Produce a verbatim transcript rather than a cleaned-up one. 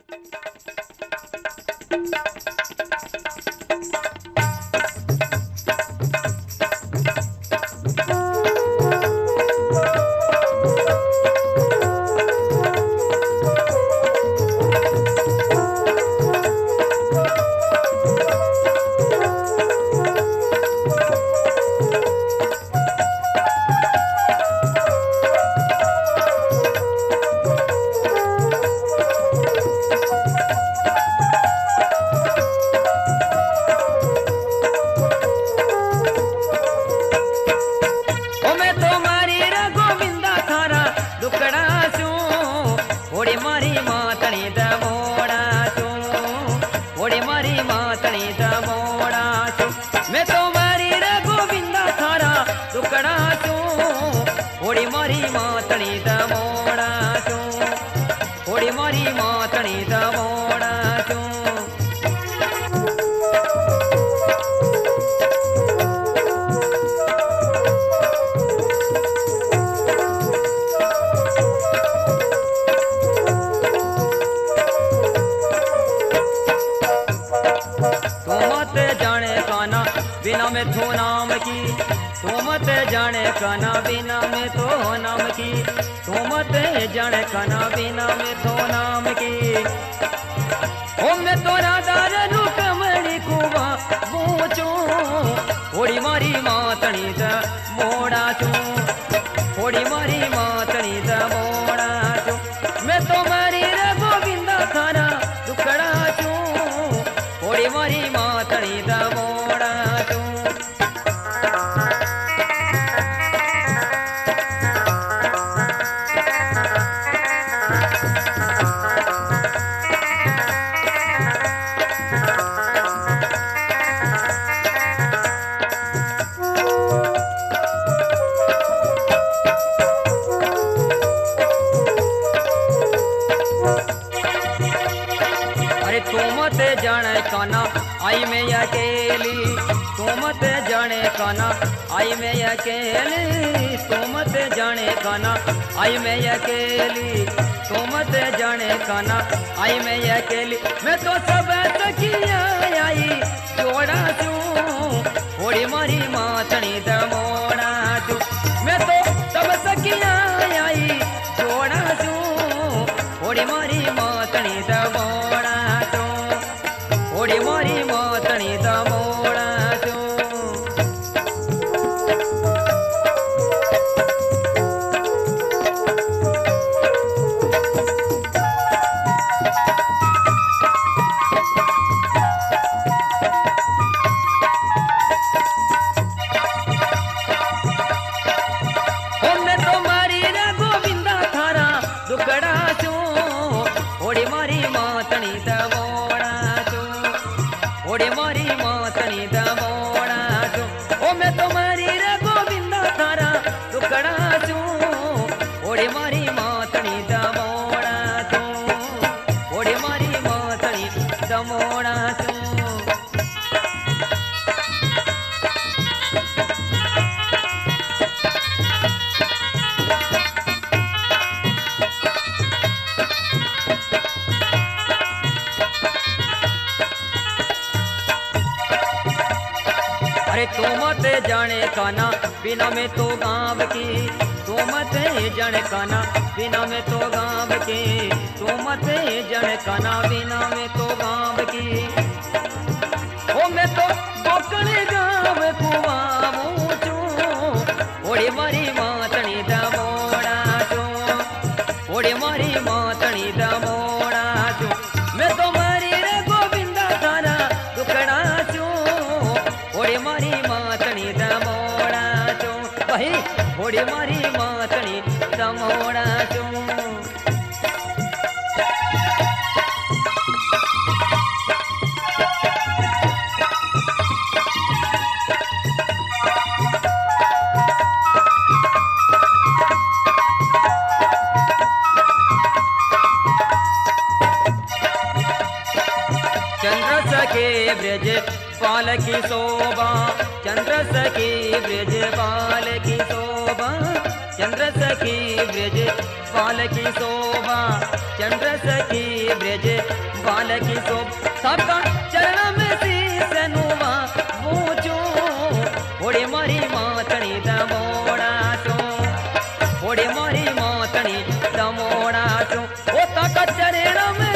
बिना में तो नाम की तू मत जाने काना बिना में तो नाम की तू मत जाने काना बिना में तो नाम की ओ मैं तो राधा रनु कमली कुवा पूछू ओड़ी मारी मातनी द मोड़ा चू ओड़ी मारी मातनी द मोड़ा चू मैं तो मारी रे गोविंदा थारा दुकड़ा चू ओड़ी मारी मातनी द मोड़ा चू। जाने काना आई मैं अकेली तू मत जाने काना आई मैं अकेली तू मत जाने काना आई मैं अकेली तू मत जाने काना आई मैं अकेली मैं तो सब सखिया आई जोड़ा चू ओड़ी मारी मातनी द मोड़ा चू मैं तो सब सखिया आई जोड़ा चू ओड़ी मारी मातनी द मोड़ा चू ओड़ी मारी मातनी द मोड़ा चू। मैं तो मारी रे गोविंदा थारा दुकड़ा चू ओड़ी मारी मातनी द मोड़ा ओड़ी मारी मातनी द मोड़ा चू ओ मैं तो मारी रे गोविंदा थारा दुकड़ा चू ओड़ी मारी मातनी द मोड़ा चू ओड़ी मारी मातनी द मोड़ा चू। अरे तू मत जाने काना बिना में तो गाँव की तू मत जाने काना बिना में तो गाँव की तू मत जाने काना बिना में तो गाँव की ओ मैं तो गोकण गाँव कुआ मूचू ओड़ी मारी मातनी द मोड़ा चू ओड़ी मारी मातनी द मोड़ा चू मैं तो मारी रे गोविंदा थारा दुकड़ा चू ओड़ी मारी मातनी द मोड़ा चू भाई ओड़ी मारी मातनी द मोड़ा चू। चंद्र सखे ब्रज पाल की शोभा चंद्र सखी ब्रज पाल की शोभा चंद्र सखी ब्रज पाल की शोभा चंद्र सखी ब्रज की शोभ थाका चरण में शीस नुवा पूछू ओड़े मारी मातणी दमोड़ा सो ओड़े मारी मातणी दमोड़ा सो ओ ताका चरण में